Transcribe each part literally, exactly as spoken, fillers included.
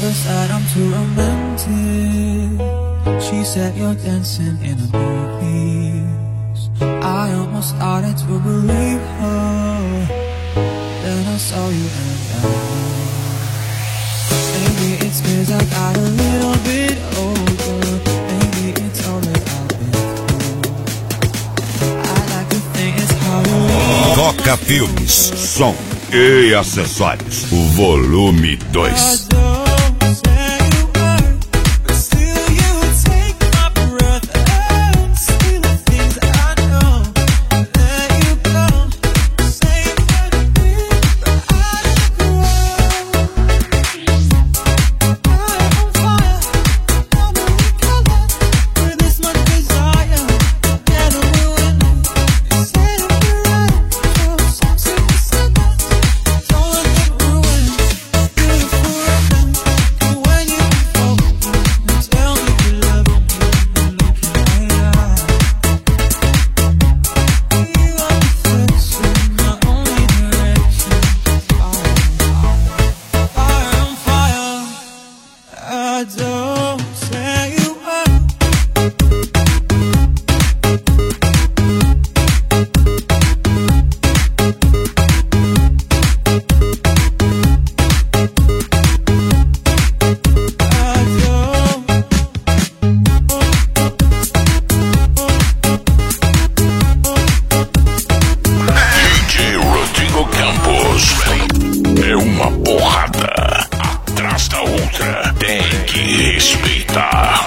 mother said I'm too romantic. She said you're dancing in a breeze. I almost started to believe her. Then I saw you and I maybe it's cause I got a little bit older. Maybe it's all that I've been through. I like to think it's how to leave. Toca Filmes, som e acessórios. O volume dois. É uma porrada atrás da outra. Tem que respeitar.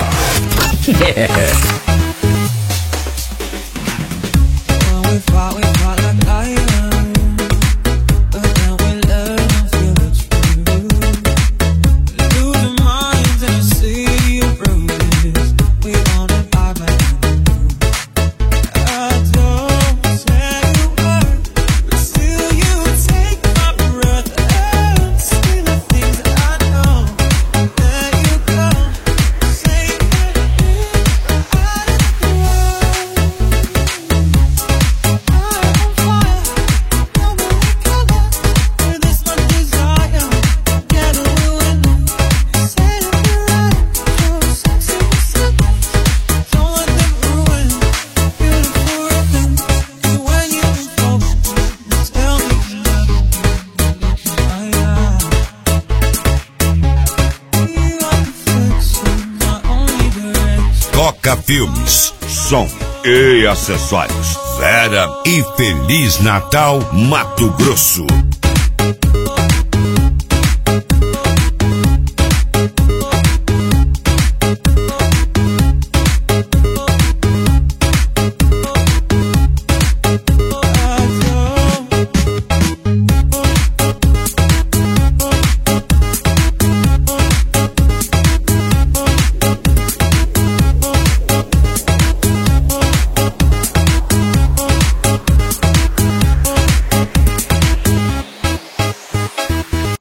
Toca Filmes, som e acessórios. Vera e Feliz Natal, Mato Grosso.